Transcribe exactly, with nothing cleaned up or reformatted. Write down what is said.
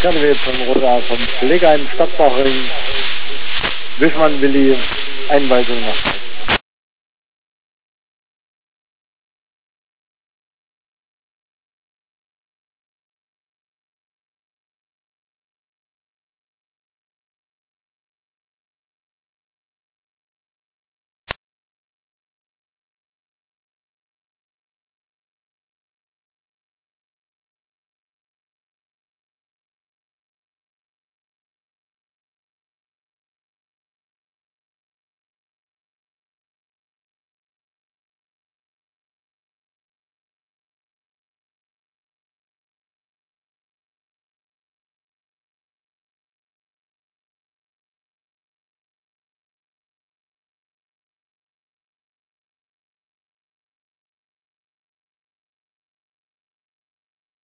Dann wird von Roda vom Pflegeheim Stadtbachring Wischmann Willi Einweisung nach Hause.